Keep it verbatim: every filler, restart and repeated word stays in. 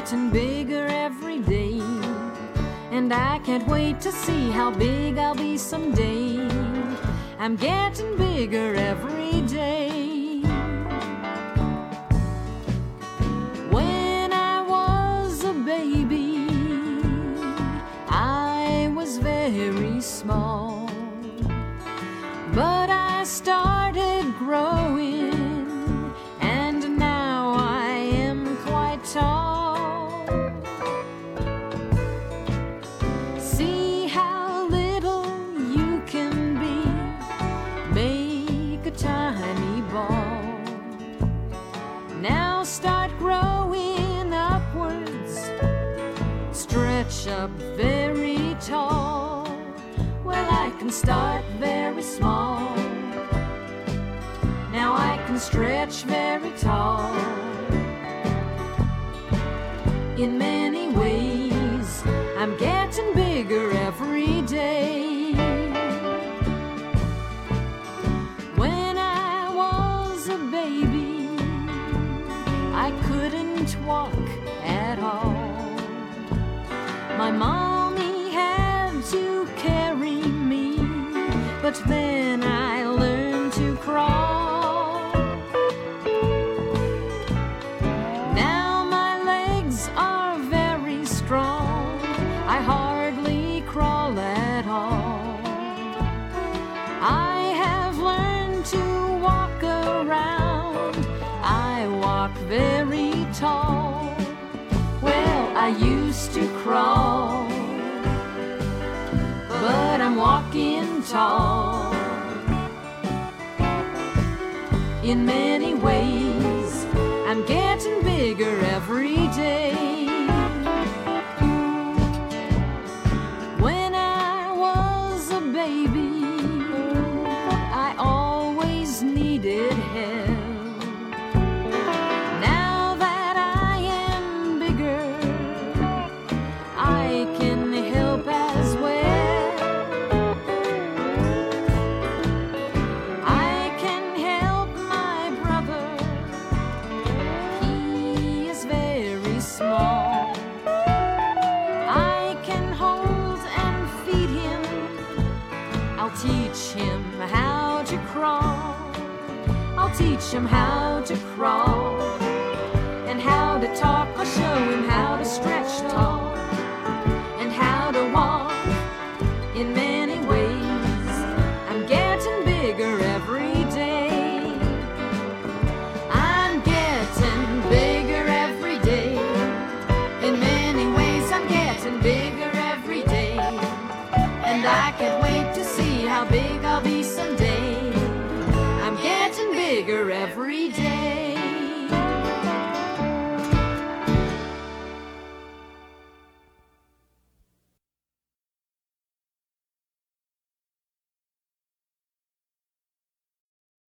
getting bigger every day, and I can't wait to see how big I'll be someday. I'm getting bigger every day. When I was a baby, I was very small, but I started growing, and now I am quite tall. See how little you can be, make a tiny ball. Now start growing upwards, stretch up very tall. Well, I can start very small, now I can stretch very tall. In many ways, I'm getting bigger every day. When I was a baby, I couldn't walk at all. My mommy had to carry me, but then I learned to crawl. Now my legs are very strong, I hardly crawl at all. I have learned to walk around, I walk very tall. Well, I used to crawl, but I'm walking tall. In many ways, I'm getting bigger every day. When I was a baby, I always needed help. Now that I am bigger, I can help as well. I can help my brother, he is very small. I can hold and feed him, I'll teach him how to crawl. I'll teach him how to crawl, and how to talk. I'll show him how to stretch tall, and how to walk. In many ways, I'm getting bigger every day. I'm getting bigger every day. In many ways, I'm getting bigger every day, and I can't wait to see how big I'll be someday. I'm getting bigger every day.